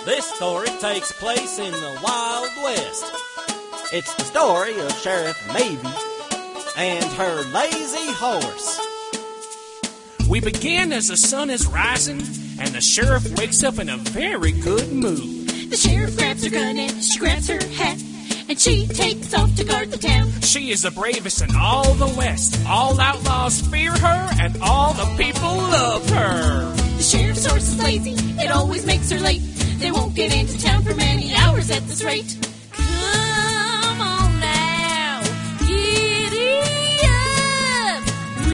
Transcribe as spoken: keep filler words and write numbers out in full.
This story takes place in the Wild West. It's the story of Sheriff Mabie and her lazy horse. We begin as the sun is rising, and the sheriff wakes up in a very good mood. The sheriff grabs her gun and she grabs her hat, and she takes off to guard the town. She is the bravest in all the West. All outlaws fear her, and all the people love her. The sheriff's horse is lazy, it always makes her late. They won't get into town for many hours at this rate. Come